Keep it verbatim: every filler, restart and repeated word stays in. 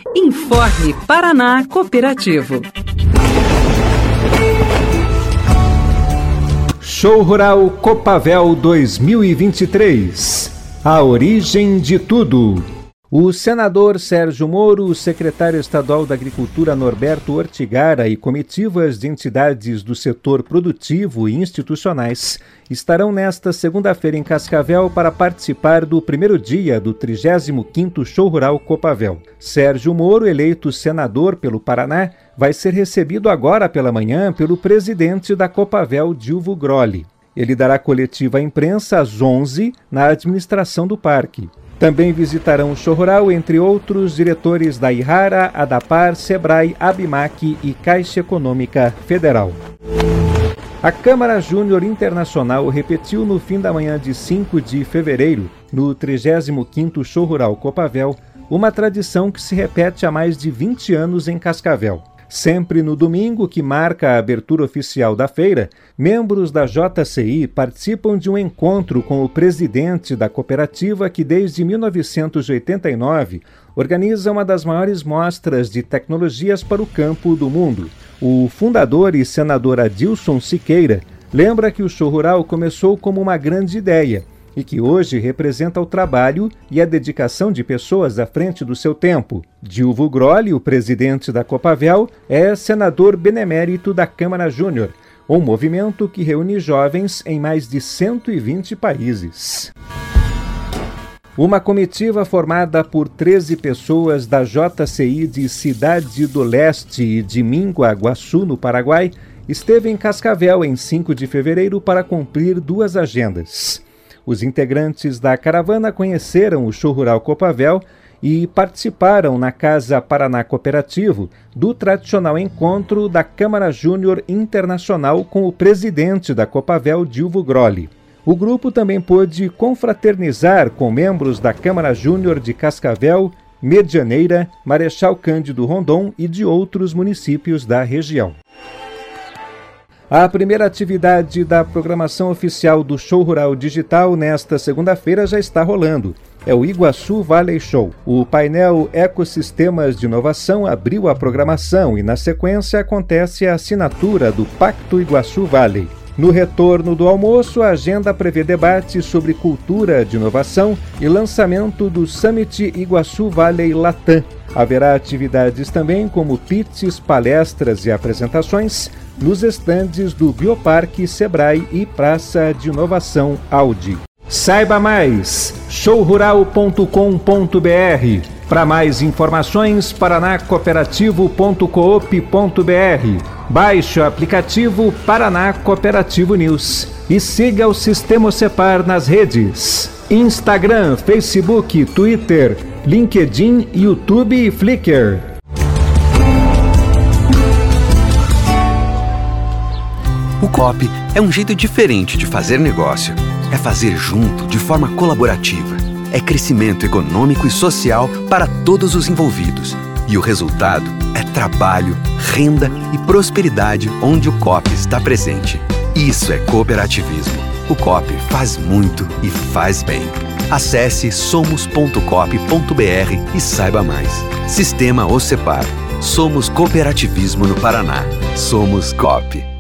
Informe Paraná Cooperativo. Show Rural Copavel dois mil e vinte e três. A origem de tudo. O senador Sérgio Moro, o secretário estadual da Agricultura Norberto Ortigara e comitivas de entidades do setor produtivo e institucionais estarão nesta segunda-feira em Cascavel para participar do primeiro dia do trigésimo quinto Show Rural Copavel. Sérgio Moro, eleito senador pelo Paraná, vai ser recebido agora pela manhã pelo presidente da Copavel, Dilvo Grolli. Ele dará coletiva à imprensa às onze na administração do parque. Também visitarão o Show Rural, entre outros, diretores da Ihara, Adapar, Sebrae, Abimac e Caixa Econômica Federal. A Câmara Júnior Internacional repetiu no fim da manhã de cinco de fevereiro, no trigésimo quinto Show Rural Copavel, uma tradição que se repete há mais de vinte anos em Cascavel. Sempre no domingo, que marca a abertura oficial da feira, membros da J C I participam de um encontro com o presidente da cooperativa que, desde mil novecentos e oitenta e nove, organiza uma das maiores mostras de tecnologias para o campo do mundo. O fundador e senador Adilson Siqueira lembra que o Show Rural começou como uma grande ideia e que hoje representa o trabalho e a dedicação de pessoas à frente do seu tempo. Dilvo Grolli, o presidente da Copavel, é senador benemérito da Câmara Júnior, um movimento que reúne jovens em mais de cento e vinte países. Uma comitiva formada por treze pessoas da J C I de Cidade do Leste e de Minguaguaçu, no Paraguai, esteve em Cascavel em cinco de fevereiro para cumprir duas agendas. Os integrantes da caravana conheceram o Show Rural Copavel e participaram na Casa Paraná Cooperativo do tradicional encontro da Câmara Júnior Internacional com o presidente da Copavel, Dilvo Grolli. O grupo também pôde confraternizar com membros da Câmara Júnior de Cascavel, Medianeira, Marechal Cândido Rondon e de outros municípios da região. A primeira atividade da programação oficial do Show Rural Digital nesta segunda-feira já está rolando. É o Iguaçu Valley Show. O painel Ecossistemas de Inovação abriu a programação e, na sequência, acontece a assinatura do Pacto Iguaçu Valley. No retorno do almoço, a agenda prevê debates sobre cultura de inovação e lançamento do Summit Iguaçu Valley Latam. Haverá atividades também como pits, palestras e apresentações nos estandes do Bioparque Sebrae e Praça de Inovação Audi. Saiba mais, show rural ponto com ponto b r. Para mais informações, paraná cooperativo ponto coop ponto b r. Baixe o aplicativo Paraná Cooperativo News e siga o Sistema Cepar nas redes: Instagram, Facebook, Twitter, LinkedIn, YouTube e Flickr. O Coop é um jeito diferente de fazer negócio. É fazer junto, de forma colaborativa. É crescimento econômico e social para todos os envolvidos. E o resultado é trabalho, renda e prosperidade onde o Coop está presente. Isso é cooperativismo. O Coop faz muito e faz bem. Acesse somos ponto coop ponto b r e saiba mais. Sistema Ocepar. Somos cooperativismo no Paraná. Somos Coop.